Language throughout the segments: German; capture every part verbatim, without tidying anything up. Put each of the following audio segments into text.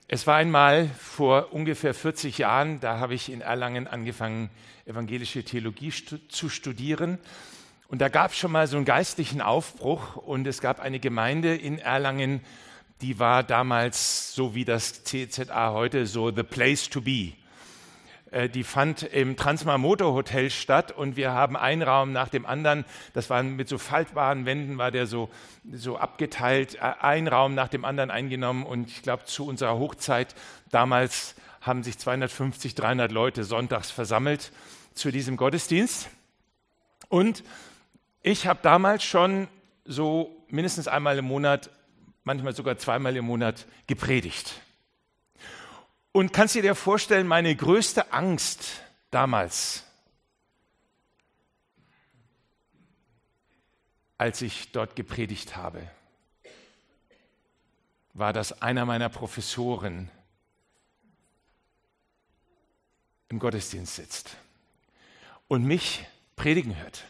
Es war einmal vor ungefähr vierzig Jahren, da habe ich in Erlangen angefangen, evangelische Theologie stu- zu studieren. Und da gab es schon mal so einen geistlichen Aufbruch und es gab eine Gemeinde in Erlangen, die war damals, so wie das C Z A heute, so the place to be. Äh, die fand im Transmar Motor Hotel statt und wir haben einen Raum nach dem anderen, das waren mit so faltbaren Wänden, war der so, so abgeteilt, ein Raum nach dem anderen eingenommen und ich glaube, zu unserer Hochzeit damals haben sich zweihundertfünfzig, dreihundert Leute sonntags versammelt zu diesem Gottesdienst. Und ich habe damals schon so mindestens einmal im Monat, manchmal sogar zweimal im Monat gepredigt. Und kannst du dir vorstellen, meine größte Angst damals, als ich dort gepredigt habe, war, dass einer meiner Professoren im Gottesdienst sitzt und mich predigen hört.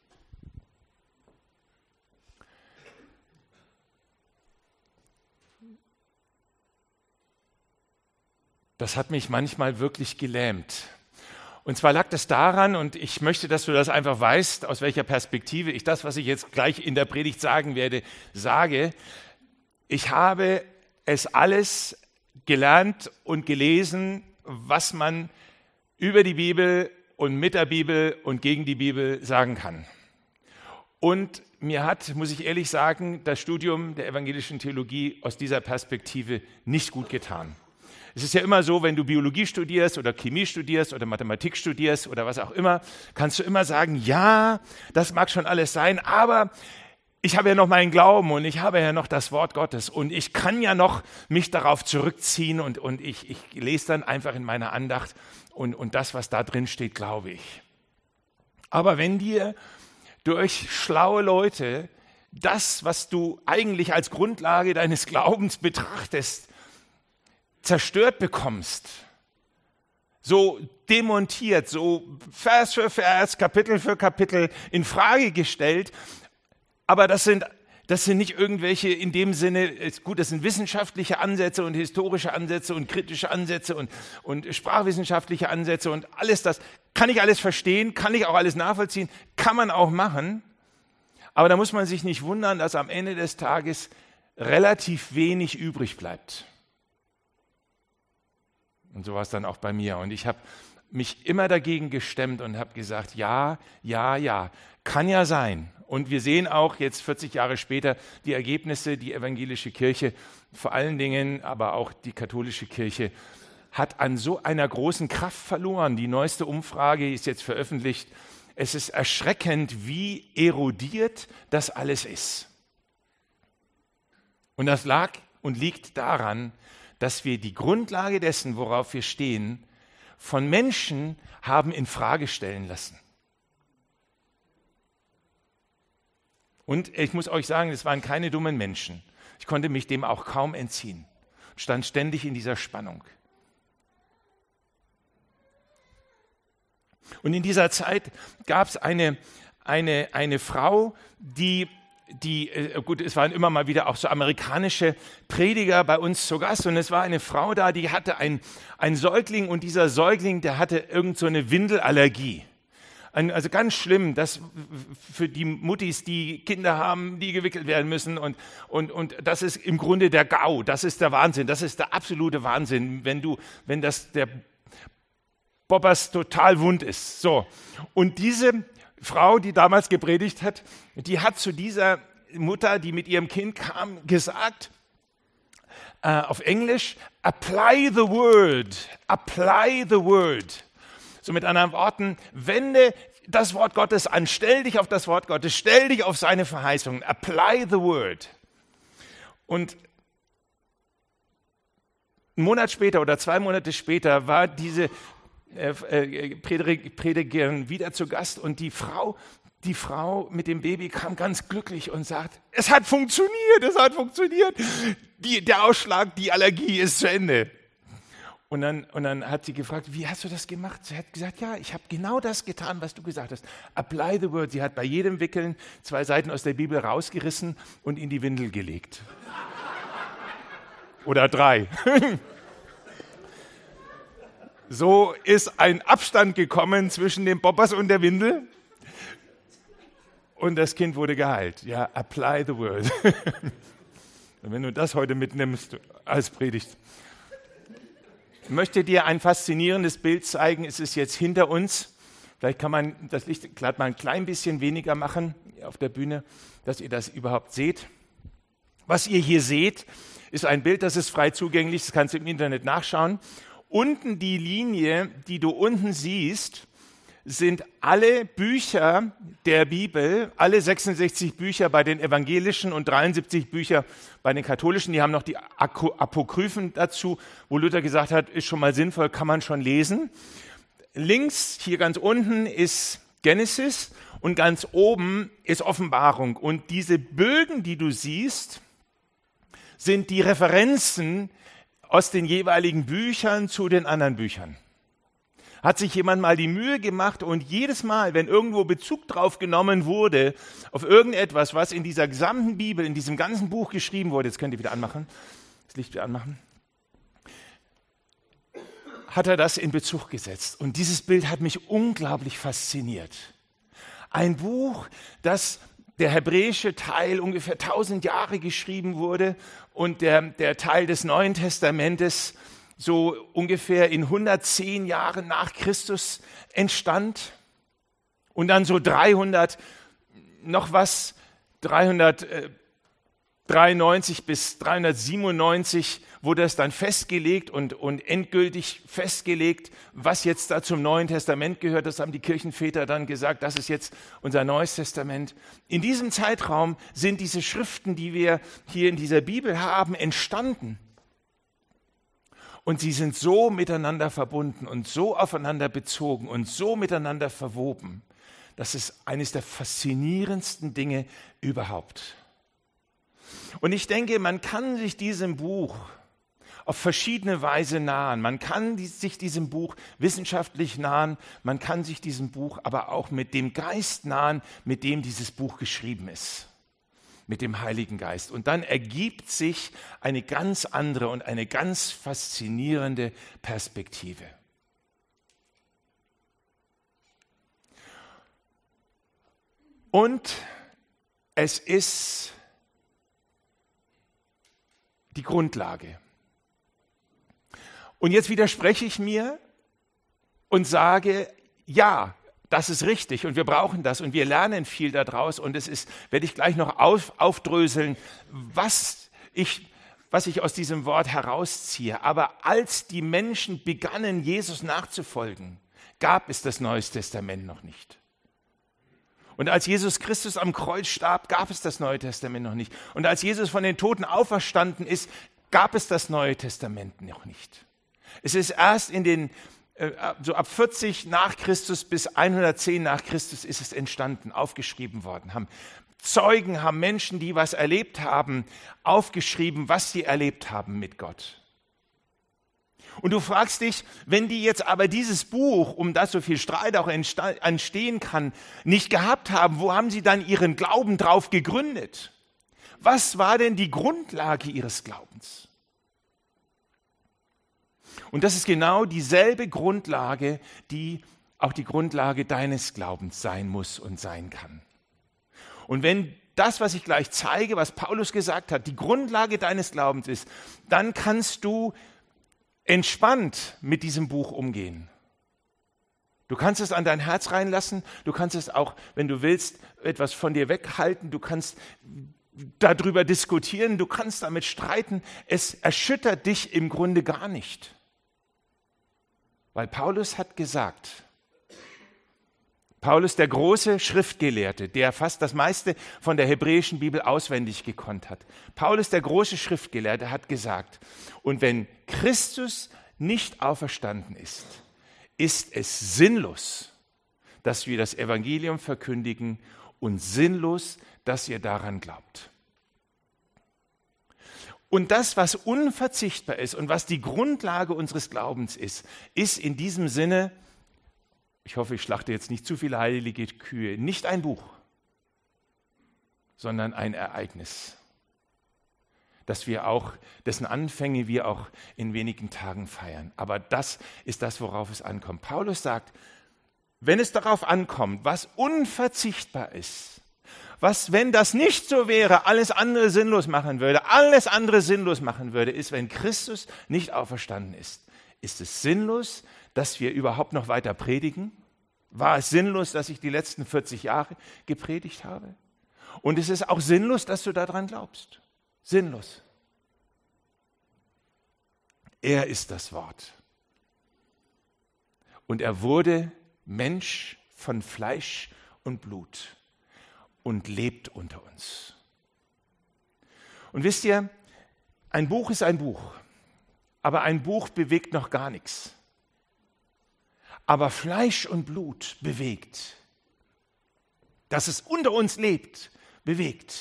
Das hat mich manchmal wirklich gelähmt. Und zwar lag das daran, und ich möchte, dass du das einfach weißt, aus welcher Perspektive ich das, was ich jetzt gleich in der Predigt sagen werde, sage. Ich habe es alles gelernt und gelesen, was man über die Bibel und mit der Bibel und gegen die Bibel sagen kann. Und mir hat, muss ich ehrlich sagen, das Studium der evangelischen Theologie aus dieser Perspektive nicht gut getan. Es ist ja immer so, wenn du Biologie studierst oder Chemie studierst oder Mathematik studierst oder was auch immer, kannst du immer sagen, ja, das mag schon alles sein, aber ich habe ja noch meinen Glauben und ich habe ja noch das Wort Gottes und ich kann ja noch mich darauf zurückziehen und, und ich, ich lese dann einfach in meiner Andacht und, und das, was da drin steht, glaube ich. Aber wenn dir durch schlaue Leute das, was du eigentlich als Grundlage deines Glaubens betrachtest, zerstört bekommst, so demontiert, so Vers für Vers, Kapitel für Kapitel in Frage gestellt, aber das sind, das sind nicht irgendwelche, in dem Sinne, gut, das sind wissenschaftliche Ansätze und historische Ansätze und kritische Ansätze und, und sprachwissenschaftliche Ansätze und alles das, kann ich alles verstehen, kann ich auch alles nachvollziehen, kann man auch machen, aber da muss man sich nicht wundern, dass am Ende des Tages relativ wenig übrig bleibt. Und so war es dann auch bei mir. Und ich habe mich immer dagegen gestemmt und habe gesagt, ja, ja, ja, kann ja sein. Und wir sehen auch jetzt vierzig Jahre später die Ergebnisse, die evangelische Kirche, vor allen Dingen aber auch die katholische Kirche, hat an so einer großen Kraft verloren. Die neueste Umfrage ist jetzt veröffentlicht. Es ist erschreckend, wie erodiert das alles ist. Und das lag und liegt daran, dass wir die Grundlage dessen, worauf wir stehen, von Menschen haben in Frage stellen lassen. Und ich muss euch sagen, es waren keine dummen Menschen. Ich konnte mich dem auch kaum entziehen. Stand ständig in dieser Spannung. Und in dieser Zeit gab es eine, eine, eine Frau, die Die, gut, es waren immer mal wieder auch so amerikanische Prediger bei uns zu Gast und es war eine Frau da, die hatte ein, ein Säugling und dieser Säugling, der hatte irgend so eine Windelallergie. Ein, also ganz schlimm, das für die Muttis, die Kinder haben, die gewickelt werden müssen und, und, und das ist im Grunde der GAU, das ist der Wahnsinn, das ist der absolute Wahnsinn, wenn du, wenn das der Bobbers total wund ist. So. Und diese Frau, die damals gepredigt hat, die hat zu dieser Mutter, die mit ihrem Kind kam, gesagt, äh, auf Englisch, apply the word, apply the word. So mit anderen Worten, wende das Wort Gottes an, stell dich auf das Wort Gottes, stell dich auf seine Verheißungen, apply the word. Und einen Monat später oder zwei Monate später war diese Predigerin wieder zu Gast und die Frau, die Frau mit dem Baby kam ganz glücklich und sagt, es hat funktioniert, es hat funktioniert, die, der Ausschlag, die Allergie ist zu Ende. Und dann, und dann hat sie gefragt, wie hast du das gemacht? Sie hat gesagt, ja, ich habe genau das getan, was du gesagt hast. Apply the word. Sie hat bei jedem Wickeln zwei Seiten aus der Bibel rausgerissen und in die Windel gelegt. Oder drei. So ist ein Abstand gekommen zwischen dem Poppers und der Windel. Und das Kind wurde geheilt. Ja, apply the word. Und wenn du das heute mitnimmst als Predigt. Ich möchte dir ein faszinierendes Bild zeigen. Es ist jetzt hinter uns. Vielleicht kann man das Licht gerade mal ein klein bisschen weniger machen auf der Bühne, dass ihr das überhaupt seht. Was ihr hier seht, ist ein Bild, das ist frei zugänglich. Das kannst du im Internet nachschauen. Unten die Linie, die du unten siehst, sind alle Bücher der Bibel, alle sechsundsechzig Bücher bei den evangelischen und dreiundsiebzig Bücher bei den katholischen. Die haben noch die Apokryphen dazu, wo Luther gesagt hat, ist schon mal sinnvoll, kann man schon lesen. Links, hier ganz unten, ist Genesis und ganz oben ist Offenbarung. Und diese Bögen, die du siehst, sind die Referenzen aus den jeweiligen Büchern zu den anderen Büchern. Hat sich jemand mal die Mühe gemacht und jedes Mal, wenn irgendwo Bezug drauf genommen wurde, auf irgendetwas, was in dieser gesamten Bibel, in diesem ganzen Buch geschrieben wurde, jetzt könnt ihr wieder anmachen, das Licht wieder anmachen, hat er das in Bezug gesetzt. Und dieses Bild hat mich unglaublich fasziniert. Ein Buch, das der hebräische Teil ungefähr tausend Jahre geschrieben wurde und der, der Teil des Neuen Testamentes so ungefähr in hundertzehn Jahren nach Christus entstand und dann so dreihundert, noch was, dreihundertdreiundneunzig bis dreihundertsiebenundneunzig wurde es dann festgelegt und, und endgültig festgelegt, was jetzt da zum Neuen Testament gehört. Das haben die Kirchenväter dann gesagt, das ist jetzt unser Neues Testament. In diesem Zeitraum sind diese Schriften, die wir hier in dieser Bibel haben, entstanden. Und sie sind so miteinander verbunden und so aufeinander bezogen und so miteinander verwoben. Das ist eines der faszinierendsten Dinge überhaupt. Und ich denke, man kann sich diesem Buch auf verschiedene Weise nahen. Man kann sich diesem Buch wissenschaftlich nahen, man kann sich diesem Buch aber auch mit dem Geist nahen, mit dem dieses Buch geschrieben ist. Mit dem Heiligen Geist. Und dann ergibt sich eine ganz andere und eine ganz faszinierende Perspektive. Und es ist die Grundlage. Und jetzt widerspreche ich mir und sage, ja, das ist richtig und wir brauchen das und wir lernen viel daraus und es ist, werde ich gleich noch auf, aufdröseln, was ich, was ich aus diesem Wort herausziehe. Aber als die Menschen begannen, Jesus nachzufolgen, gab es das Neue Testament noch nicht. Und als Jesus Christus am Kreuz starb, gab es das Neue Testament noch nicht. Und als Jesus von den Toten auferstanden ist, gab es das Neue Testament noch nicht. Es ist erst in den so ab vierzig nach Christus bis hundertzehn nach Christus ist es entstanden, aufgeschrieben worden. Haben Zeugen, haben Menschen, die was erlebt haben, aufgeschrieben, was sie erlebt haben mit Gott. Und du fragst dich, wenn die jetzt aber dieses Buch, um das so viel Streit auch entstehen kann, nicht gehabt haben, wo haben sie dann ihren Glauben drauf gegründet? Was war denn die Grundlage ihres Glaubens? Und das ist genau dieselbe Grundlage, die auch die Grundlage deines Glaubens sein muss und sein kann. Und wenn das, was ich gleich zeige, was Paulus gesagt hat, die Grundlage deines Glaubens ist, dann kannst du entspannt mit diesem Buch umgehen. Du kannst es an dein Herz reinlassen, du kannst es auch, wenn du willst, etwas von dir weghalten, du kannst darüber diskutieren, du kannst damit streiten. Es erschüttert dich im Grunde gar nicht. Weil Paulus hat gesagt, Paulus, der große Schriftgelehrte, der fast das meiste von der hebräischen Bibel auswendig gekonnt hat. Paulus, der große Schriftgelehrte, hat gesagt, und wenn Christus nicht auferstanden ist, ist es sinnlos, dass wir das Evangelium verkündigen und sinnlos, dass ihr daran glaubt. Und das, was unverzichtbar ist und was die Grundlage unseres Glaubens ist, ist in diesem Sinne, ich hoffe, ich schlachte jetzt nicht zu viele heilige Kühe, nicht ein Buch, sondern ein Ereignis. dass wir auch, dessen Anfänge wir auch in wenigen Tagen feiern. Aber das ist das, worauf es ankommt. Paulus sagt, wenn es darauf ankommt, was unverzichtbar ist, was, wenn das nicht so wäre, alles andere sinnlos machen würde, alles andere sinnlos machen würde, ist, wenn Christus nicht auferstanden ist. Ist es sinnlos, dass wir überhaupt noch weiter predigen? War es sinnlos, dass ich die letzten vierzig Jahre gepredigt habe? Und es ist auch sinnlos, dass du daran glaubst. Sinnlos. Er ist das Wort. Und er wurde Mensch von Fleisch und Blut und lebt unter uns. Und wisst ihr, ein Buch ist ein Buch, aber ein Buch bewegt noch gar nichts. Aber Fleisch und Blut bewegt. Dass es unter uns lebt, bewegt.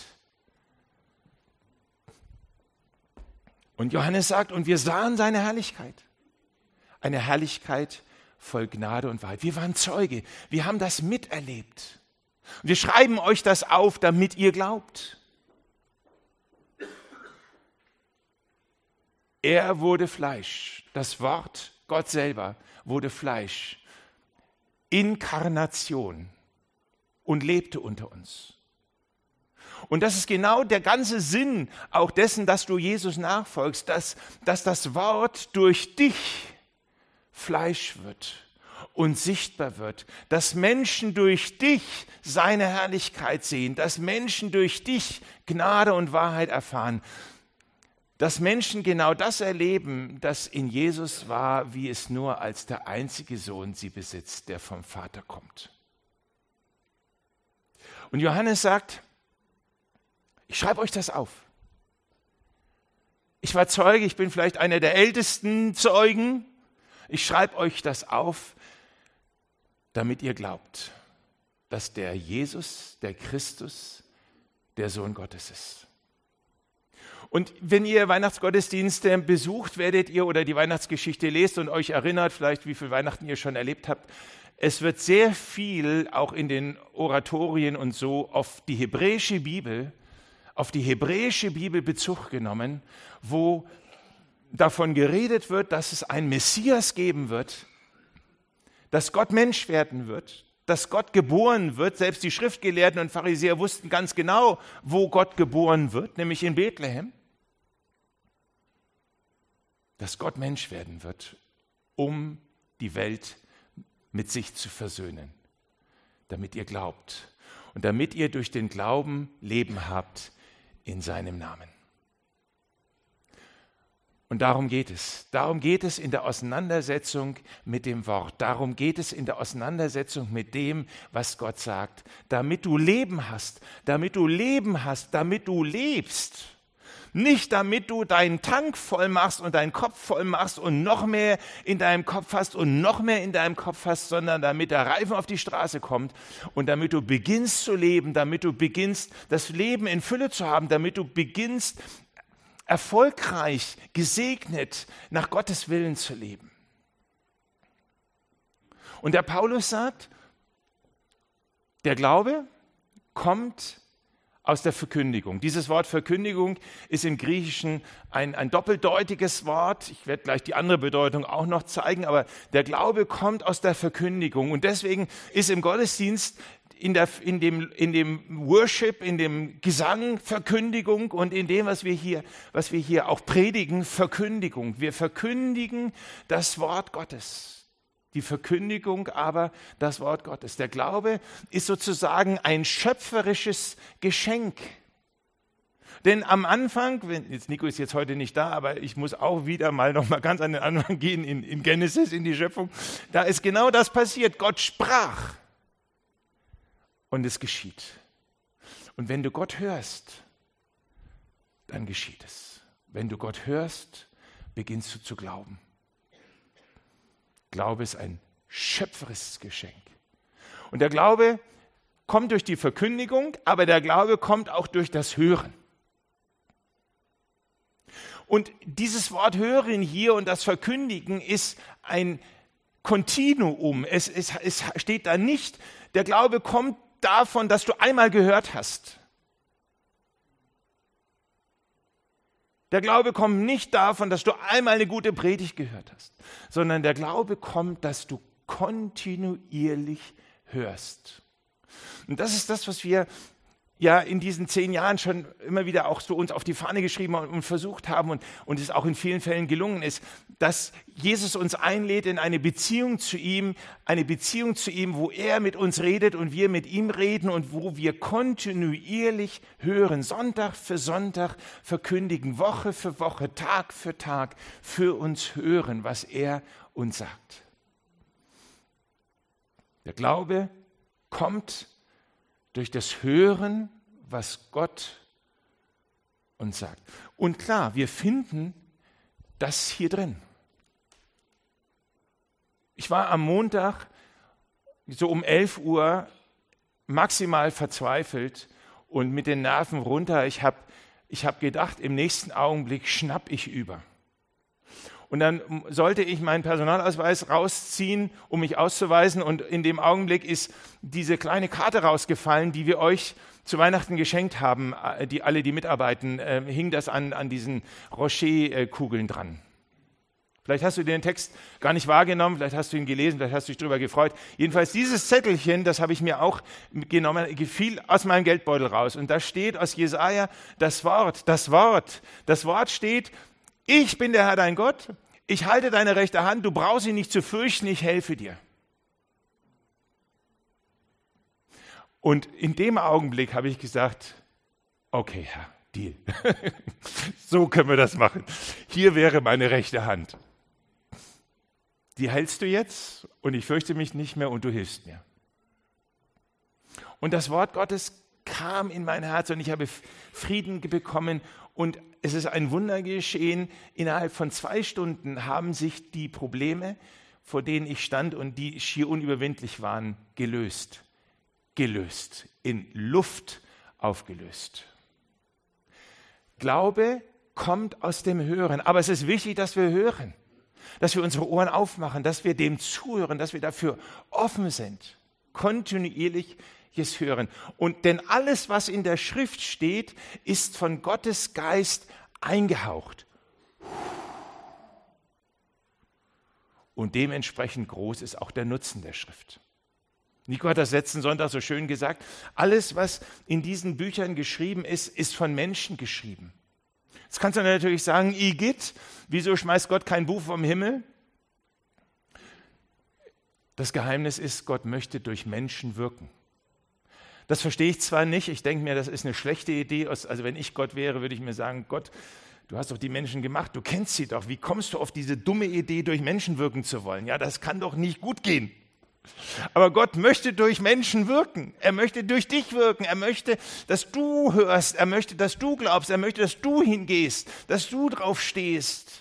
Und Johannes sagt, und wir sahen seine Herrlichkeit. Eine Herrlichkeit voll Gnade und Wahrheit. Wir waren Zeuge, wir haben das miterlebt. Und wir schreiben euch das auf, damit ihr glaubt. Er wurde Fleisch. Das Wort, Gott selber, wurde Fleisch. Inkarnation. Und lebte unter uns. Und das ist genau der ganze Sinn auch dessen, dass du Jesus nachfolgst, dass, dass das Wort durch dich Fleisch wird und sichtbar wird, dass Menschen durch dich seine Herrlichkeit sehen, dass Menschen durch dich Gnade und Wahrheit erfahren, dass Menschen genau das erleben, das in Jesus war, wie es nur als der einzige Sohn sie besitzt, der vom Vater kommt. Und Johannes sagt, ich schreibe euch das auf. Ich war Zeuge, ich bin vielleicht einer der ältesten Zeugen. Ich schreibe euch das auf, damit ihr glaubt, dass der Jesus, der Christus, der Sohn Gottes ist. Und wenn ihr Weihnachtsgottesdienste besucht, werdet ihr oder die Weihnachtsgeschichte lest und euch erinnert, vielleicht wie viel Weihnachten ihr schon erlebt habt, es wird sehr viel auch in den Oratorien und so auf die hebräische Bibel, auf die hebräische Bibel Bezug genommen, wo davon geredet wird, dass es einen Messias geben wird, dass Gott Mensch werden wird, dass Gott geboren wird. Selbst die Schriftgelehrten und Pharisäer wussten ganz genau, wo Gott geboren wird, nämlich in Bethlehem. Dass Gott Mensch werden wird, um die Welt mit sich zu versöhnen, damit ihr glaubt und damit ihr durch den Glauben Leben habt in seinem Namen. Und darum geht es. Darum geht es in der Auseinandersetzung mit dem Wort. Darum geht es in der Auseinandersetzung mit dem, was Gott sagt. Damit du Leben hast, damit du Leben hast, damit du lebst. Nicht damit du deinen Tank voll machst und deinen Kopf voll machst und noch mehr in deinem Kopf hast und noch mehr in deinem Kopf hast, sondern damit der Reifen auf die Straße kommt und damit du beginnst zu leben, damit du beginnst, das Leben in Fülle zu haben, damit du beginnst, erfolgreich, gesegnet, nach Gottes Willen zu leben. Und der Paulus sagt, der Glaube kommt aus der Verkündigung. Dieses Wort Verkündigung ist im Griechischen ein, ein doppeldeutiges Wort. Ich werde gleich die andere Bedeutung auch noch zeigen, aber der Glaube kommt aus der Verkündigung. Und deswegen ist im Gottesdienst in, der, in, dem, in dem Worship, in dem Gesang Verkündigung und in dem, was wir hier, was wir hier auch predigen, Verkündigung. Wir verkündigen das Wort Gottes. Die Verkündigung aber das Wort Gottes. Der Glaube ist sozusagen ein schöpferisches Geschenk. Denn am Anfang, wenn, jetzt Nico ist jetzt heute nicht da, aber ich muss auch wieder mal noch mal ganz an den Anfang gehen in, in Genesis, in die Schöpfung. Da ist genau das passiert. Gott sprach und es geschieht. Und wenn du Gott hörst, dann geschieht es. Wenn du Gott hörst, beginnst du zu glauben. Glaube ist ein schöpferisches Geschenk. Und der Glaube kommt durch die Verkündigung, aber der Glaube kommt auch durch das Hören. Und dieses Wort Hören hier und das Verkündigen ist ein Kontinuum. Es, es, es steht da nicht, der Glaube kommt davon, dass du einmal gehört hast. Der Glaube kommt nicht davon, dass du einmal eine gute Predigt gehört hast, sondern der Glaube kommt, dass du kontinuierlich hörst. Und das ist das, was wir ja in diesen zehn Jahren schon immer wieder auch so uns auf die Fahne geschrieben und, und versucht haben und, und es auch in vielen Fällen gelungen ist, dass Jesus uns einlädt in eine Beziehung zu ihm, eine Beziehung zu ihm, wo er mit uns redet und wir mit ihm reden und wo wir kontinuierlich hören, Sonntag für Sonntag verkündigen, Woche für Woche, Tag für Tag für uns hören, was er uns sagt. Der Glaube kommt durch das Hören, was Gott uns sagt. Und klar, wir finden das hier drin. Ich war am Montag so um elf Uhr maximal verzweifelt und mit den Nerven runter. Ich habe ich hab gedacht, im nächsten Augenblick schnapp ich über. Und dann sollte ich meinen Personalausweis rausziehen, um mich auszuweisen. Und in dem Augenblick ist diese kleine Karte rausgefallen, die wir euch zu Weihnachten geschenkt haben. Die, alle, die mitarbeiten, äh, hing das an, an diesen Rocher-Kugeln dran. Vielleicht hast du den Text gar nicht wahrgenommen, vielleicht hast du ihn gelesen, vielleicht hast du dich darüber gefreut. Jedenfalls dieses Zettelchen, das habe ich mir auch genommen, fiel aus meinem Geldbeutel raus. Und da steht aus Jesaja das Wort, das Wort. Das Wort steht: Ich bin der Herr dein Gott, ich halte deine rechte Hand, du brauchst ihn nicht zu fürchten, ich helfe dir. Und in dem Augenblick habe ich gesagt, okay Herr, Deal. So können wir das machen. Hier wäre meine rechte Hand. Die hältst du jetzt und ich fürchte mich nicht mehr und du hilfst mir. Und das Wort Gottes kam in mein Herz und ich habe Frieden bekommen und es ist ein Wunder geschehen. Innerhalb von zwei Stunden haben sich die Probleme, vor denen ich stand und die schier unüberwindlich waren, gelöst. Gelöst. In Luft aufgelöst. Glaube kommt aus dem Hören. Aber es ist wichtig, dass wir hören. Dass wir unsere Ohren aufmachen, dass wir dem zuhören, dass wir dafür offen sind. Kontinuierlich hören. Und denn alles, was in der Schrift steht, ist von Gottes Geist eingehaucht. Und dementsprechend groß ist auch der Nutzen der Schrift. Nico hat das letzten Sonntag so schön gesagt. Alles, was in diesen Büchern geschrieben ist, ist von Menschen geschrieben. Jetzt kannst du natürlich sagen, Igitt, wieso schmeißt Gott kein Buch vom Himmel? Das Geheimnis ist, Gott möchte durch Menschen wirken. Das verstehe ich zwar nicht, ich denke mir, das ist eine schlechte Idee. Also wenn ich Gott wäre, würde ich mir sagen, Gott, du hast doch die Menschen gemacht, du kennst sie doch. Wie kommst du auf diese dumme Idee, durch Menschen wirken zu wollen? Ja, das kann doch nicht gut gehen. Aber Gott möchte durch Menschen wirken. Er möchte durch dich wirken. Er möchte, dass du hörst. Er möchte, dass du glaubst. Er möchte, dass du hingehst, dass du drauf stehst.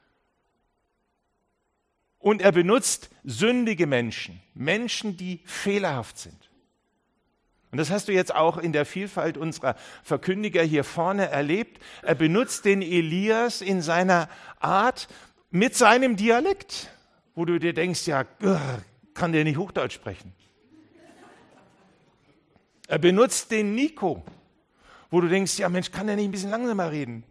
Und er benutzt sündige Menschen, Menschen, die fehlerhaft sind. Und das hast du jetzt auch in der Vielfalt unserer Verkündiger hier vorne erlebt. Er benutzt den Elias in seiner Art mit seinem Dialekt, wo du dir denkst, ja, kann der nicht Hochdeutsch sprechen? Er benutzt den Nico, wo du denkst, ja Mensch, kann der nicht ein bisschen langsamer reden?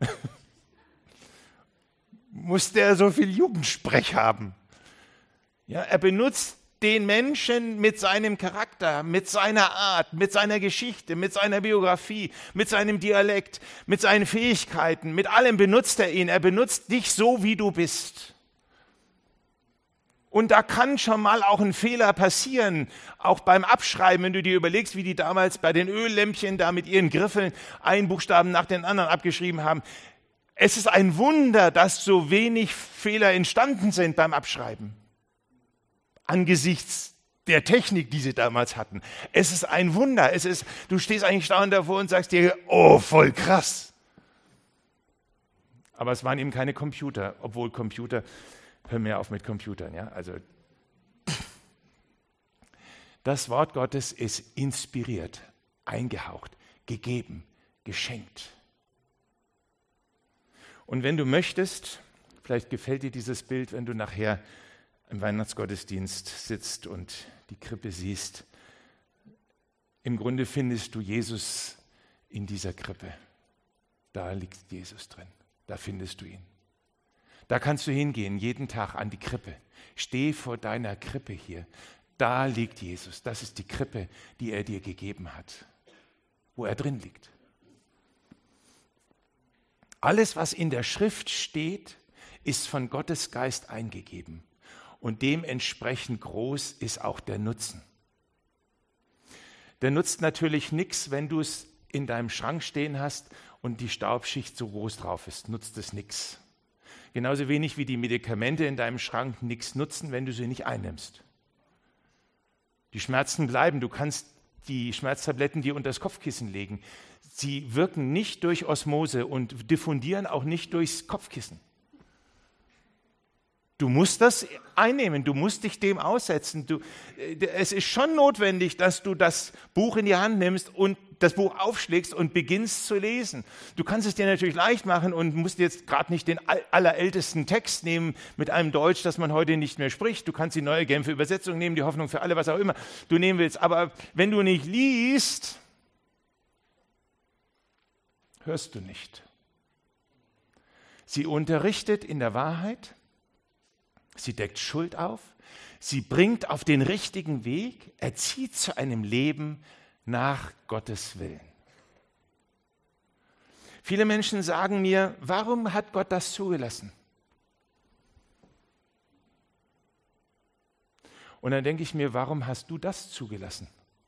Muss der so viel Jugendsprech haben? Ja, er benutzt den Menschen mit seinem Charakter, mit seiner Art, mit seiner Geschichte, mit seiner Biografie, mit seinem Dialekt, mit seinen Fähigkeiten, mit allem benutzt er ihn. Er benutzt dich so, wie du bist. Und da kann schon mal auch ein Fehler passieren, auch beim Abschreiben, wenn du dir überlegst, wie die damals bei den Öllämpchen da mit ihren Griffeln einen Buchstaben nach den anderen abgeschrieben haben. Es ist ein Wunder, dass so wenig Fehler entstanden sind beim Abschreiben. Angesichts der Technik, die sie damals hatten. Es ist ein Wunder. Es ist, du stehst eigentlich staunend davor und sagst dir, oh, voll krass. Aber es waren eben keine Computer, obwohl Computer, hör mir auf mit Computern, ja, also das Wort Gottes ist inspiriert, eingehaucht, gegeben, geschenkt. Und wenn du möchtest, vielleicht gefällt dir dieses Bild, wenn du nachher im Weihnachtsgottesdienst sitzt und die Krippe siehst. Im Grunde findest du Jesus in dieser Krippe. Da liegt Jesus drin. da findest du ihn. Da kannst du hingehen, jeden Tag an die Krippe. Steh vor deiner Krippe hier. Da liegt Jesus. Das ist die Krippe, die er dir gegeben hat, wo er drin liegt. Alles, was in der Schrift steht, ist von Gottes Geist eingegeben. Und dementsprechend groß ist auch der Nutzen. Der nutzt natürlich nichts, wenn du es in deinem Schrank stehen hast und die Staubschicht so groß drauf ist. Nutzt es nichts. Genauso wenig wie die Medikamente in deinem Schrank nichts nutzen, wenn du sie nicht einnimmst. Die Schmerzen bleiben. Du kannst die Schmerztabletten dir unter das Kopfkissen legen. Sie wirken nicht durch Osmose und diffundieren auch nicht durchs Kopfkissen. Du musst das einnehmen, du musst dich dem aussetzen. Du, es ist schon notwendig, dass du das Buch in die Hand nimmst und das Buch aufschlägst und beginnst zu lesen. Du kannst es dir natürlich leicht machen und musst jetzt gerade nicht den allerältesten Text nehmen mit einem Deutsch, das man heute nicht mehr spricht. Du kannst die Neue Genfer Übersetzung nehmen, die Hoffnung für alle, was auch immer du nehmen willst. Aber wenn du nicht liest, hörst du nicht. Sie unterrichtet in der Wahrheit. Sie deckt Schuld auf, sie bringt auf den richtigen Weg, erzieht zu einem Leben nach Gottes Willen. Viele Menschen sagen mir, warum hat Gott das zugelassen? Und dann denke ich mir, warum hast du das zugelassen?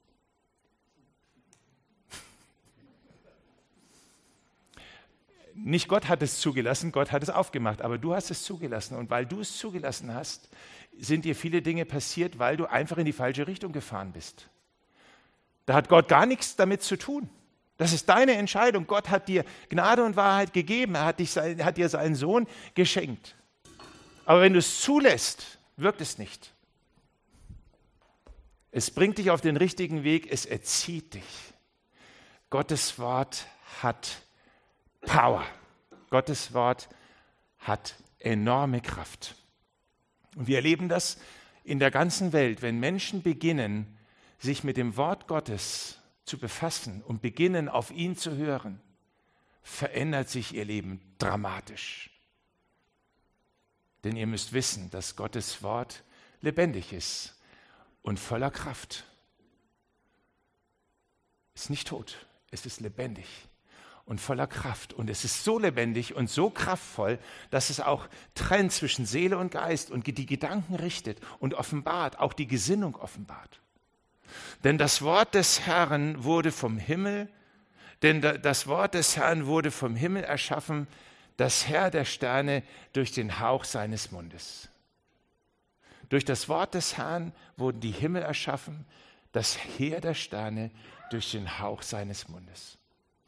Nicht Gott hat es zugelassen, Gott hat es aufgemacht, aber du hast es zugelassen. Und weil du es zugelassen hast, sind dir viele Dinge passiert, weil du einfach in die falsche Richtung gefahren bist. Da hat Gott gar nichts damit zu tun. Das ist deine Entscheidung. Gott hat dir Gnade und Wahrheit gegeben. Er hat, dich, hat dir seinen Sohn geschenkt. Aber wenn du es zulässt, wirkt es nicht. Es bringt dich auf den richtigen Weg, es erzieht dich. Gottes Wort hat Power. Gottes Wort hat enorme Kraft. Und wir erleben das in der ganzen Welt, wenn Menschen beginnen, sich mit dem Wort Gottes zu befassen und beginnen, auf ihn zu hören, verändert sich ihr Leben dramatisch. Denn ihr müsst wissen, dass Gottes Wort lebendig ist und voller Kraft. Es ist nicht tot, es ist lebendig und voller Kraft. Und es ist so lebendig und so kraftvoll, dass es auch trennt zwischen Seele und Geist und die Gedanken richtet und offenbart, auch die Gesinnung offenbart. Denn das Wort des Herrn wurde vom Himmel, denn das Wort des Herrn wurde vom Himmel erschaffen, das Herr der Sterne durch den Hauch seines Mundes. Durch das Wort des Herrn wurden die Himmel erschaffen, das Heer der Sterne durch den Hauch seines Mundes.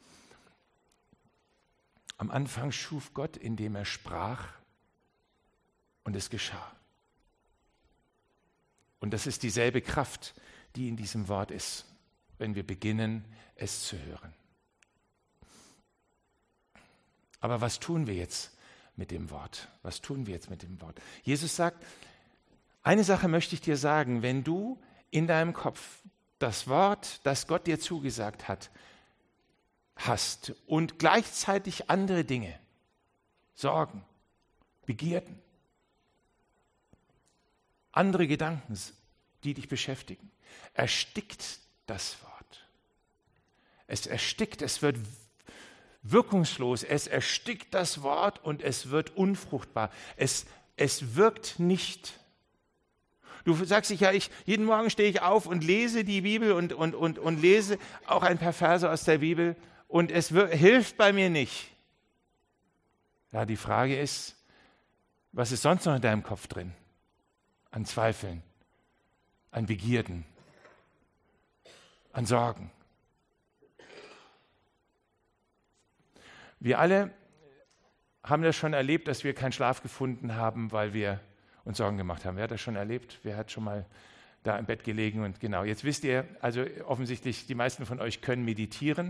Am Anfang schuf Gott, indem er sprach, und es geschah. Und das ist dieselbe Kraft, die in diesem Wort ist, wenn wir beginnen, es zu hören. Aber was tun wir jetzt mit dem Wort? Was tun wir jetzt mit dem Wort? Jesus sagt, eine Sache möchte ich dir sagen, wenn du in deinem Kopf das Wort, das Gott dir zugesagt hat, hast und gleichzeitig andere Dinge, Sorgen, Begierden, andere Gedanken, die dich beschäftigen, erstickt das Wort. Es erstickt, es wird wirkungslos, es erstickt das Wort und es wird unfruchtbar. Es, es wirkt nicht. Du sagst dich ja, ich, jeden Morgen stehe ich auf und lese die Bibel und, und, und, und lese auch ein paar Verse aus der Bibel und es wird, hilft bei mir nicht. Ja, die Frage ist, was ist sonst noch in deinem Kopf drin? An Zweifeln, an Begierden, an Sorgen. Wir alle haben das schon erlebt, dass wir keinen Schlaf gefunden haben, weil wir uns Sorgen gemacht haben. Wer hat das schon erlebt? Wer hat schon mal da im Bett gelegen? Und genau, jetzt wisst ihr, also offensichtlich, die meisten von euch können meditieren.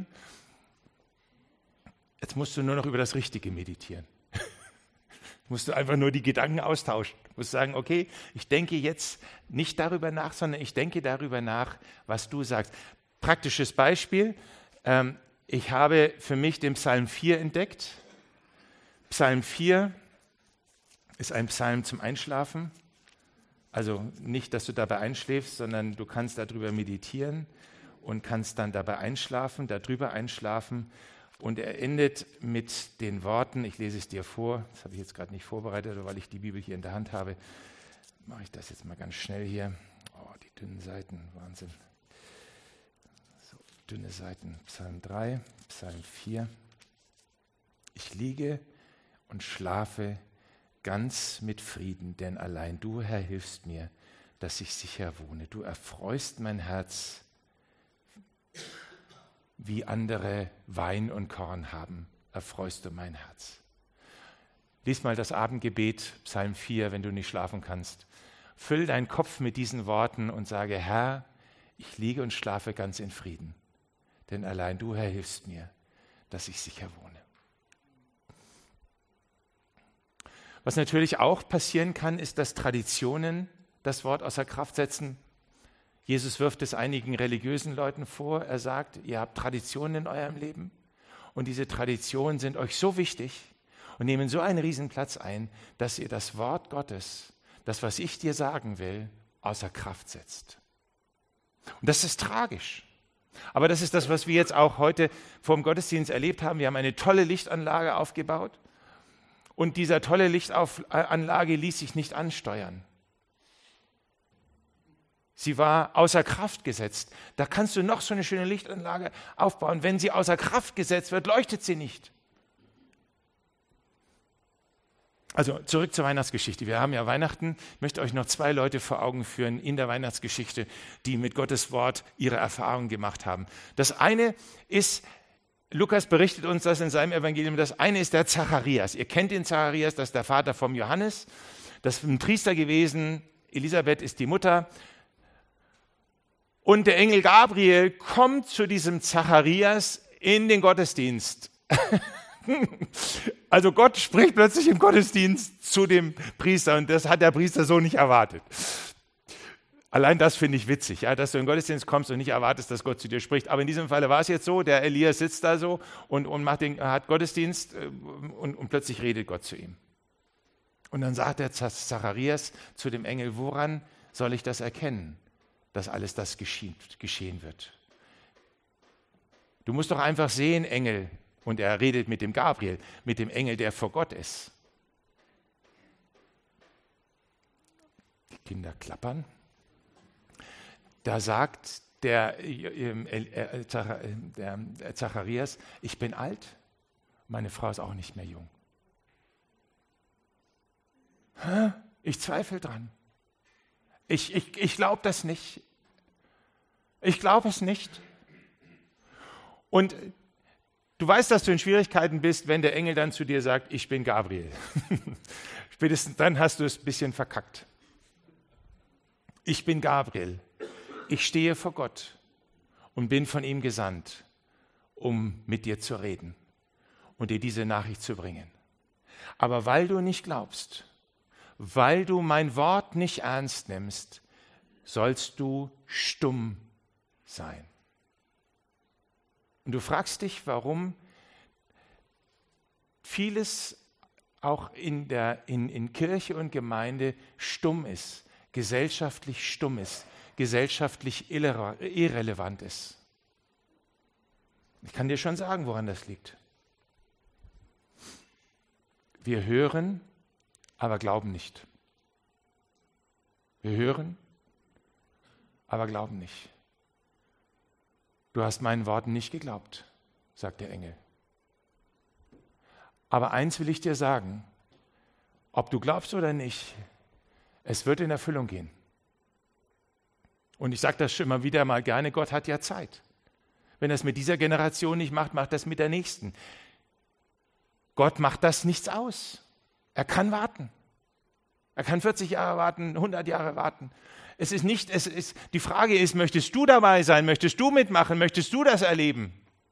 Jetzt musst du nur noch über das Richtige meditieren. Musst du einfach nur die Gedanken austauschen. Du musst sagen, okay, ich denke jetzt nicht darüber nach, sondern ich denke darüber nach, was du sagst. Praktisches Beispiel, ähm, ich habe für mich den Psalm vier entdeckt. Psalm vier ist ein Psalm zum Einschlafen. Also nicht, dass du dabei einschläfst, sondern du kannst darüber meditieren und kannst dann dabei einschlafen, darüber einschlafen. Und er endet mit den Worten, ich lese es dir vor, das habe ich jetzt gerade nicht vorbereitet, weil ich die Bibel hier in der Hand habe, mache ich das jetzt mal ganz schnell hier. Oh, die dünnen Seiten, Wahnsinn. So, dünne Seiten, Psalm drei, Psalm vier. Ich liege und schlafe ganz mit Frieden, denn allein du, Herr, hilfst mir, dass ich sicher wohne. Du erfreust mein Herz, wie andere Wein und Korn haben, erfreust du mein Herz. Lies mal das Abendgebet, Psalm vier, wenn du nicht schlafen kannst. Füll deinen Kopf mit diesen Worten und sage, Herr, ich liege und schlafe ganz in Frieden, denn allein du, Herr, hilfst mir, dass ich sicher wohne. Was natürlich auch passieren kann, ist, dass Traditionen das Wort außer Kraft setzen. Jesus wirft es einigen religiösen Leuten vor. Er sagt, ihr habt Traditionen in eurem Leben und diese Traditionen sind euch so wichtig und nehmen so einen Riesenplatz ein, dass ihr das Wort Gottes, das, was ich dir sagen will, außer Kraft setzt. Und das ist tragisch. Aber das ist das, was wir jetzt auch heute vor dem Gottesdienst erlebt haben. Wir haben eine tolle Lichtanlage aufgebaut. Und dieser tolle Lichtanlage ließ sich nicht ansteuern. Sie war außer Kraft gesetzt. Da kannst du noch so eine schöne Lichtanlage aufbauen. Wenn sie außer Kraft gesetzt wird, leuchtet sie nicht. Also zurück zur Weihnachtsgeschichte. Wir haben ja Weihnachten. Ich möchte euch noch zwei Leute vor Augen führen in der Weihnachtsgeschichte, die mit Gottes Wort ihre Erfahrungen gemacht haben. Das eine ist, Lukas berichtet uns das in seinem Evangelium. Das eine ist der Zacharias. Ihr kennt den Zacharias, das ist der Vater vom Johannes. Das ist ein Priester gewesen. Elisabeth ist die Mutter. Und der Engel Gabriel kommt zu diesem Zacharias in den Gottesdienst. Also Gott spricht plötzlich im Gottesdienst zu dem Priester und das hat der Priester so nicht erwartet. Allein das finde ich witzig, ja, dass du in den Gottesdienst kommst und nicht erwartest, dass Gott zu dir spricht. Aber in diesem Falle war es jetzt so, der Elias sitzt da so und, und macht den, hat Gottesdienst und, und plötzlich redet Gott zu ihm. Und dann sagt der Zacharias zu dem Engel, woran soll ich das erkennen, dass alles das geschehen, geschehen wird? Du musst doch einfach sehen, Engel, und er redet mit dem Gabriel, mit dem Engel, der vor Gott ist. Die Kinder klappern. Da sagt der, äh, der Zacharias, ich bin alt, meine Frau ist auch nicht mehr jung. Ich zweifle dran. Ich, ich, ich glaube das nicht. Ich glaube es nicht. Und du weißt, dass du in Schwierigkeiten bist, wenn der Engel dann zu dir sagt, ich bin Gabriel. Spätestens dann hast du es ein bisschen verkackt. Ich bin Gabriel. Ich stehe vor Gott und bin von ihm gesandt, um mit dir zu reden und dir diese Nachricht zu bringen. Aber weil du nicht glaubst, weil du mein Wort nicht ernst nimmst, sollst du stumm sein. Und du fragst dich, warum vieles auch in, der, in, in Kirche und Gemeinde stumm ist, gesellschaftlich stumm ist, gesellschaftlich irrelevant ist. Ich kann dir schon sagen, woran das liegt. Wir hören, aber glauben nicht. Wir hören, aber glauben nicht. Du hast meinen Worten nicht geglaubt, sagt der Engel. Aber eins will ich dir sagen, ob du glaubst oder nicht, es wird in Erfüllung gehen. Und ich sage das schon immer wieder mal gerne, Gott hat ja Zeit. Wenn er es mit dieser Generation nicht macht, macht er es mit der nächsten. Gott macht das nichts aus. Er kann warten. Er kann vierzig Jahre warten, hundert Jahre warten. Es ist nicht, es ist, die Frage ist, möchtest du dabei sein? Möchtest du mitmachen? Möchtest du das erleben?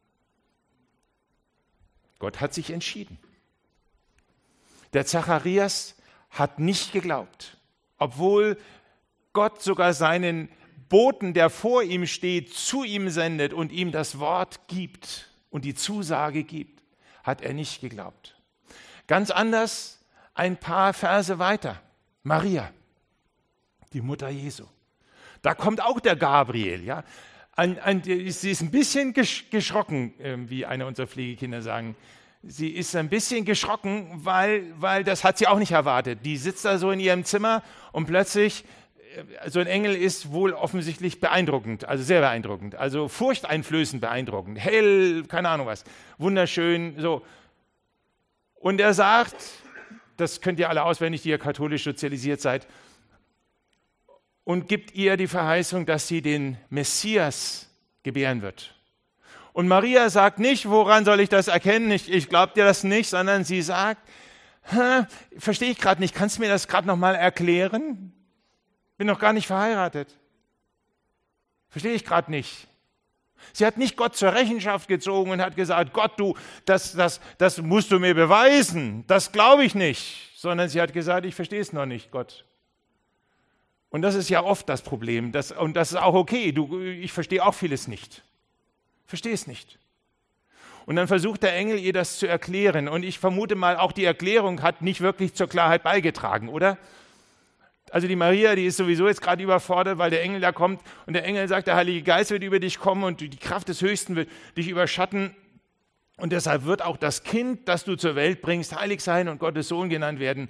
Gott hat sich entschieden. Der Zacharias hat nicht geglaubt, obwohl Gott sogar seinen Boten, der vor ihm steht, zu ihm sendet und ihm das Wort gibt und die Zusage gibt, hat er nicht geglaubt. Ganz anders ein paar Verse weiter. Maria, die Mutter Jesu. Da kommt auch der Gabriel. Ja? Ein, ein, sie ist ein bisschen geschrocken, wie eine unserer Pflegekinder sagen. Sie ist ein bisschen geschrocken, weil, weil das hat sie auch nicht erwartet. Die sitzt da so in ihrem Zimmer und plötzlich, so ein Engel ist wohl offensichtlich beeindruckend, also sehr beeindruckend, also furchteinflößend beeindruckend, hell, keine Ahnung was, wunderschön, so. Und er sagt, das könnt ihr alle auswendig, die ihr katholisch sozialisiert seid, und gibt ihr die Verheißung, dass sie den Messias gebären wird. Und Maria sagt nicht, woran soll ich das erkennen? Ich, ich glaube dir das nicht, sondern sie sagt, verstehe ich gerade nicht, kannst du mir das gerade nochmal erklären? Bin noch gar nicht verheiratet. Verstehe ich gerade nicht. Sie hat nicht Gott zur Rechenschaft gezogen und hat gesagt, Gott, du, das, das, das musst du mir beweisen, das glaube ich nicht. Sondern sie hat gesagt, ich verstehe es noch nicht, Gott. Und das ist ja oft das Problem. Das, und das ist auch okay. Du, ich verstehe auch vieles nicht. Verstehe es nicht. Und dann versucht der Engel, ihr das zu erklären. Und ich vermute mal, auch die Erklärung hat nicht wirklich zur Klarheit beigetragen, oder? Also die Maria, die ist sowieso jetzt gerade überfordert, weil der Engel da kommt. Und der Engel sagt, der Heilige Geist wird über dich kommen und die Kraft des Höchsten wird dich überschatten. Und deshalb wird auch das Kind, das du zur Welt bringst, heilig sein und Gottes Sohn genannt werden.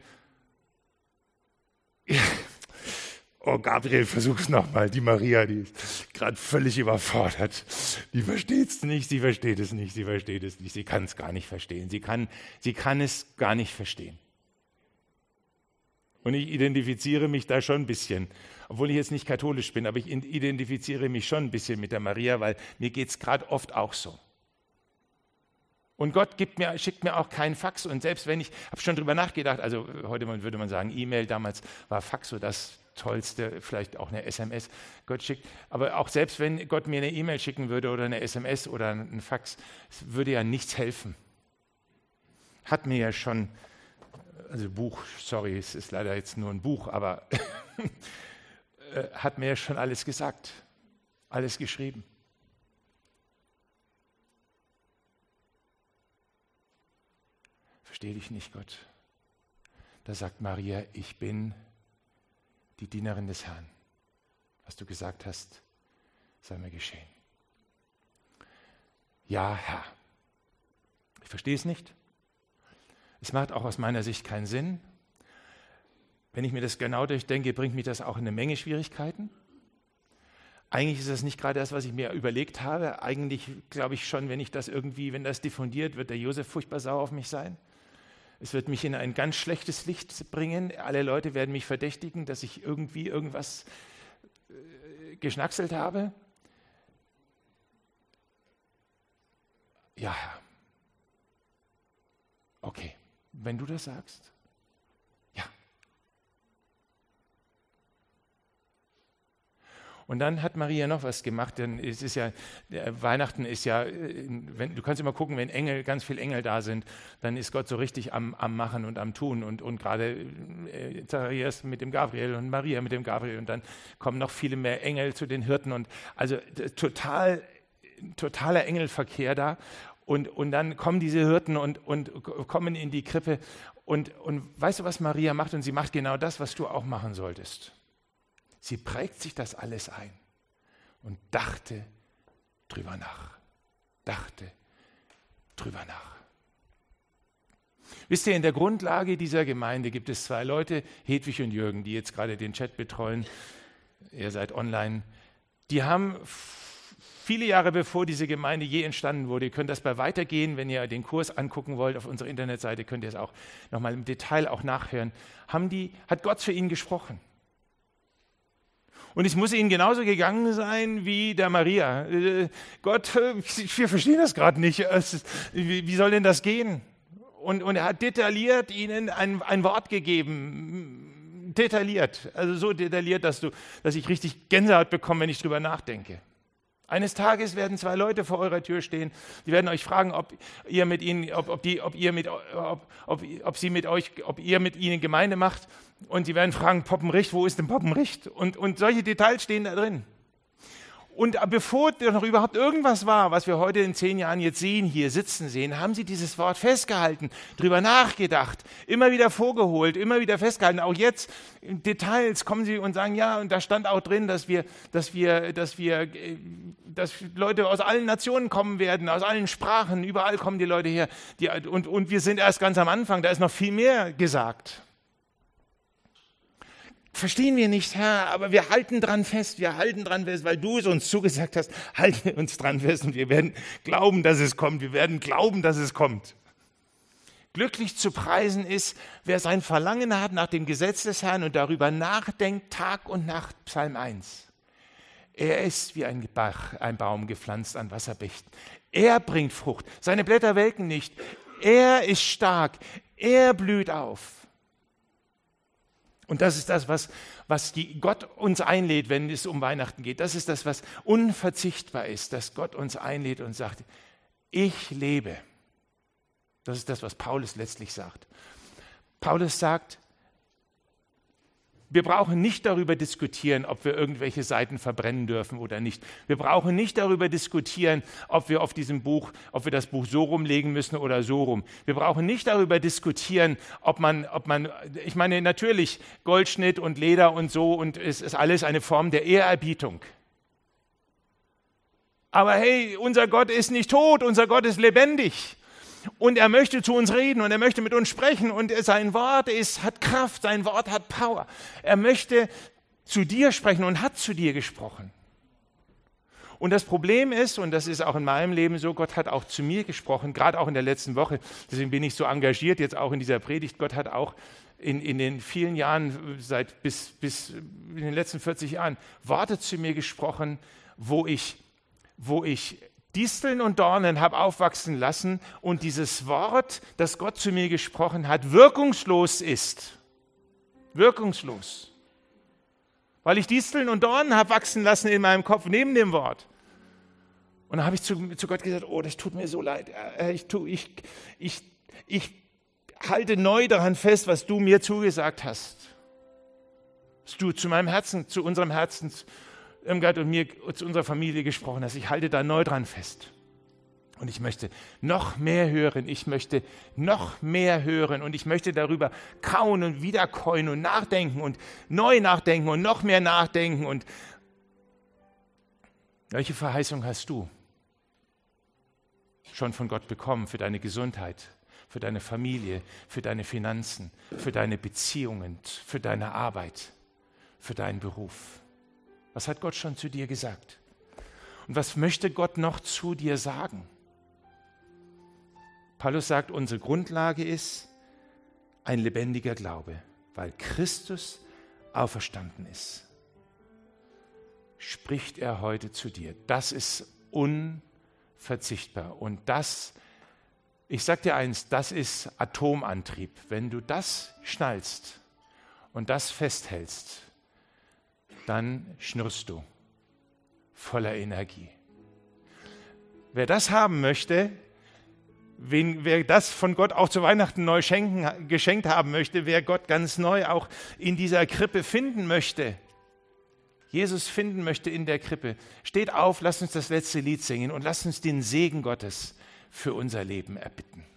Oh, Gabriel, versuch's nochmal. Die Maria, die ist gerade völlig überfordert. Die versteht es nicht, sie versteht es nicht, sie versteht es nicht. Sie kann es gar nicht verstehen. Sie kann, sie kann es gar nicht verstehen. Und ich identifiziere mich da schon ein bisschen, obwohl ich jetzt nicht katholisch bin, aber ich identifiziere mich schon ein bisschen mit der Maria, weil mir geht es gerade oft auch so. Und Gott gibt mir, schickt mir auch keinen Fax. Und selbst wenn ich, habe schon drüber nachgedacht, also heute würde man sagen E-Mail, damals war Fax so das Tollste, vielleicht auch eine S M S, Gott schickt. Aber auch selbst wenn Gott mir eine E-Mail schicken würde oder eine S M S oder ein Fax, es würde ja nichts helfen. Hat mir ja schon, also Buch, sorry, es ist leider jetzt nur ein Buch, aber hat mir ja schon alles gesagt, alles geschrieben. Verstehe dich nicht, Gott. Da sagt Maria, ich bin die Dienerin des Herrn. Was du gesagt hast, sei mir geschehen. Ja, Herr. Ich verstehe es nicht. Es macht auch aus meiner Sicht keinen Sinn. Wenn ich mir das genau durchdenke, bringt mich das auch in eine Menge Schwierigkeiten. Eigentlich ist das nicht gerade das, was ich mir überlegt habe. Eigentlich glaube ich schon, wenn ich das irgendwie, wenn das diffundiert, wird der Josef furchtbar sauer auf mich sein. Es wird mich in ein ganz schlechtes Licht bringen. Alle Leute werden mich verdächtigen, dass ich irgendwie irgendwas äh, geschnackselt habe. Ja, Herr. Okay, wenn du das sagst. Ja. Und dann hat Maria noch was gemacht, denn es ist ja, Weihnachten ist ja, wenn, du kannst immer gucken, wenn Engel, ganz viele Engel da sind, dann ist Gott so richtig am, am Machen und am Tun und, und gerade Zacharias mit dem Gabriel und Maria mit dem Gabriel und dann kommen noch viele mehr Engel zu den Hirten und also total, totaler Engelverkehr da und, und dann kommen diese Hirten und, und kommen in die Krippe und, und weißt du, was Maria macht? Und sie macht genau das, was du auch machen solltest. Sie prägt sich das alles ein und dachte drüber nach. Dachte drüber nach. Wisst ihr, in der Grundlage dieser Gemeinde gibt es zwei Leute, Hedwig und Jürgen, die jetzt gerade den Chat betreuen. Ihr seid online. Die haben viele Jahre bevor diese Gemeinde je entstanden wurde, ihr könnt das bei Weitergehen, wenn ihr den Kurs angucken wollt, auf unserer Internetseite könnt ihr es auch nochmal im Detail auch nachhören, haben die, hat Gott zu ihnen gesprochen. Und es muss ihnen genauso gegangen sein wie der Maria. Äh, Gott, wir verstehen das gerade nicht. Es, wie, wie soll denn das gehen? Und, und er hat detailliert ihnen ein, ein Wort gegeben. Detailliert. Also so detailliert, dass, du, dass ich richtig Gänsehaut bekomme, wenn ich drüber nachdenke. Eines Tages werden zwei Leute vor eurer Tür stehen, die werden euch fragen, ob ihr mit ihnen, ob, ob, die, ob, ihr mit, ob, ob, ob sie mit euch, ob ihr mit ihnen Gemeinde macht und sie werden fragen, Poppenricht, wo ist denn Poppenricht? Und, und solche Details stehen da drin. Und bevor noch überhaupt irgendwas war, was wir heute in zehn Jahren jetzt sehen, hier sitzen sehen, haben sie dieses Wort festgehalten, drüber nachgedacht, immer wieder vorgeholt, immer wieder festgehalten. Auch jetzt in Details kommen sie und sagen, ja, und da stand auch drin, dass wir, dass wir, dass wir, dass Leute aus allen Nationen kommen werden, aus allen Sprachen, überall kommen die Leute her. Die, und, und wir sind erst ganz am Anfang, da ist noch viel mehr gesagt. Verstehen wir nicht, Herr, aber wir halten dran fest, wir halten dran fest, weil du es uns zugesagt hast, halten wir uns dran fest und wir werden glauben, dass es kommt, wir werden glauben, dass es kommt. Glücklich zu preisen ist, wer sein Verlangen hat nach dem Gesetz des Herrn und darüber nachdenkt, Tag und Nacht, Psalm eins. Er ist wie ein Bach, ein Baum gepflanzt an Wasserbächen. Er bringt Frucht, seine Blätter welken nicht, er ist stark, er blüht auf. Und das ist das, was, was die Gott uns einlädt, wenn es um Weihnachten geht. Das ist das, was unverzichtbar ist, dass Gott uns einlädt und sagt, ich lebe. Das ist das, was Paulus letztlich sagt. Paulus sagt, wir brauchen nicht darüber diskutieren, ob wir irgendwelche Seiten verbrennen dürfen oder nicht. Wir brauchen nicht darüber diskutieren, ob wir auf diesem Buch, ob wir das Buch so rumlegen müssen oder so rum. Wir brauchen nicht darüber diskutieren, ob man, ob man, ich meine natürlich Goldschnitt und Leder und so und es ist alles eine Form der Ehrerbietung. Aber hey, unser Gott ist nicht tot, unser Gott ist lebendig. Und er möchte zu uns reden und er möchte mit uns sprechen und sein Wort ist, hat Kraft, sein Wort hat Power. Er möchte zu dir sprechen und hat zu dir gesprochen. Und das Problem ist, und das ist auch in meinem Leben so, Gott hat auch zu mir gesprochen, gerade auch in der letzten Woche, deswegen bin ich so engagiert jetzt auch in dieser Predigt. Gott hat auch in, in den vielen Jahren, seit bis, bis in den letzten vierzig Jahren, Worte zu mir gesprochen, wo ich, wo ich Disteln und Dornen habe aufwachsen lassen und dieses Wort, das Gott zu mir gesprochen hat, wirkungslos ist. Wirkungslos. Weil ich Disteln und Dornen habe wachsen lassen in meinem Kopf neben dem Wort. Und dann habe ich zu, zu Gott gesagt, oh, das tut mir so leid. Ich, tu, ich, ich, ich halte neu daran fest, was du mir zugesagt hast. Was du zu meinem Herzen, zu unserem Herzen Irmgard und mir, zu unserer Familie gesprochen hast. Ich halte da neu dran fest. Und ich möchte noch mehr hören. Ich möchte noch mehr hören. Und ich möchte darüber kauen und wiederkäuen und nachdenken und neu nachdenken und noch mehr nachdenken. Und welche Verheißung hast du schon von Gott bekommen für deine Gesundheit, für deine Familie, für deine Finanzen, für deine Beziehungen, für deine Arbeit, für deinen Beruf? Was hat Gott schon zu dir gesagt? Und was möchte Gott noch zu dir sagen? Paulus sagt, unsere Grundlage ist ein lebendiger Glaube, weil Christus auferstanden ist. Spricht er heute zu dir. Das ist unverzichtbar. Und das, ich sage dir eins, das ist Atomantrieb. Wenn du das schnallst und das festhältst, dann schnurrst du voller Energie. Wer das haben möchte, wen, wer das von Gott auch zu Weihnachten neu schenken, geschenkt haben möchte, wer Gott ganz neu auch in dieser Krippe finden möchte, Jesus finden möchte in der Krippe, steht auf, lasst uns das letzte Lied singen und lasst uns den Segen Gottes für unser Leben erbitten.